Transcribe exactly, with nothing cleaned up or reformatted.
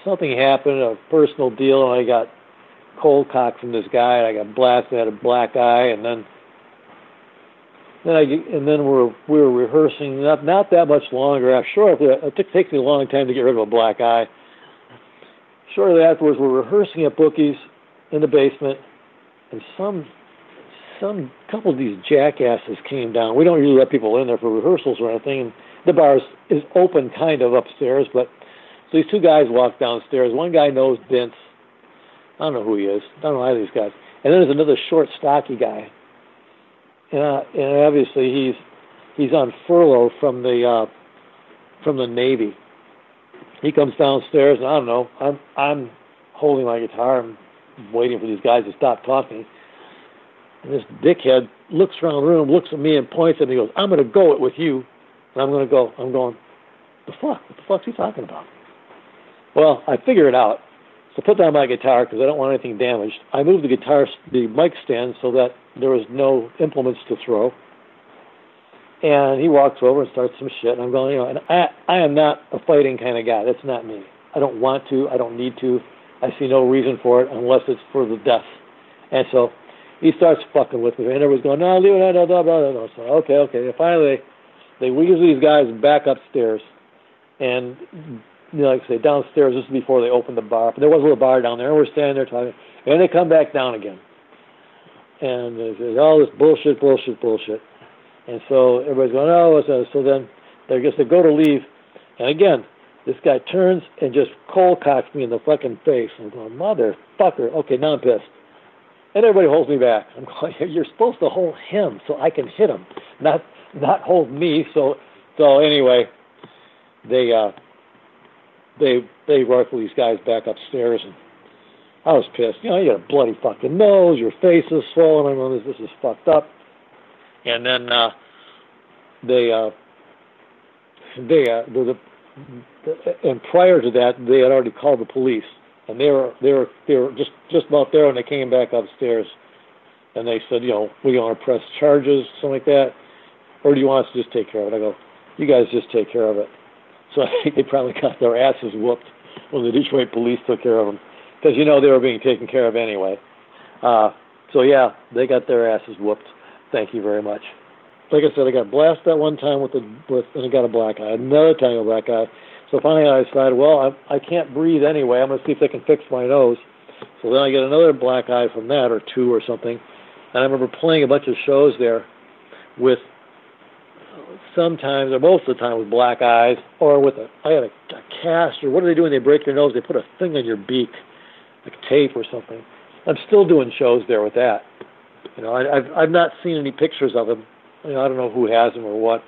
something happened, a personal deal, and I got cold cock from this guy, and I got blasted, I had a black eye, and then then I and then we're we were rehearsing not not that much longer. I'm sure it, it takes me a long time to get rid of a black eye. Shortly afterwards, we're rehearsing at Bookie's in the basement, and some some couple of these jackasses came down. We don't usually let people in there for rehearsals or anything. And the bar is, is open kind of upstairs, but so these two guys walk downstairs. One guy knows Vince. I don't know who he is. I don't know either of these guys. And then there's another short, stocky guy. And, uh, and obviously he's he's on furlough from the uh, from the Navy. He comes downstairs, and I don't know. I'm I'm holding my guitar. I'm waiting for these guys to stop talking. And this dickhead looks around the room, looks at me, and points at me. And he goes, "I'm going to go it with you." And I'm going to go. I'm going. The fuck? What the fuck's he talking about? Well, I figure it out. So I put down my guitar because I don't want anything damaged. I moved the guitar, the mic stand, so that there was no implements to throw. And he walks over and starts some shit. And I'm going, you know, and I, I am not a fighting kind of guy. That's not me. I don't want to. I don't need to. I see no reason for it unless it's for the death. And so he starts fucking with me. And everyone's going, no, leave it, no, no, no, no. So, okay, okay. And finally, they wheeze these guys back upstairs. And, you know, like I say, downstairs, this is before they opened the bar. But there was a little bar down there, and we're standing there talking. And they come back down again. And there's all this bullshit, bullshit, bullshit. And so everybody's going, oh, what's that? So then they just they go to leave. And again, this guy turns and just cold cocks me in the fucking face. I'm going, motherfucker. Okay, now I'm pissed. And everybody holds me back. I'm going, you're supposed to hold him so I can hit him, not not hold me. So so anyway, they uh, they they rifle these guys back upstairs, and I was pissed. You know, you got a bloody fucking nose, your face is swollen. I'm going, this, this is fucked up. And then uh, they uh, they uh, the, the and prior to that, they had already called the police, and they were they were they were just just about there when they came back upstairs, and they said, you know, we want to press charges, something like that, or do you want us to just take care of it? I go, you guys just take care of it. So I think they probably got their asses whooped when the Detroit police took care of them, because you know they were being taken care of anyway. Uh, so yeah, they got their asses whooped. Thank you very much. Like I said, I got blasted that one time with the with, and I got a black eye. Another time a black eye. So finally I decided, well, I, I can't breathe anyway. I'm going to see if they can fix my nose. So then I get another black eye from that, or two or something. And I remember playing a bunch of shows there with sometimes, or most of the time, with black eyes, or with a, I had a, a cast, or what are they doing? They break your nose. They put a thing on your beak, like tape or something. I'm still doing shows there with that. You know, I, I've I've not seen any pictures of him. You know, I don't know who has them or what.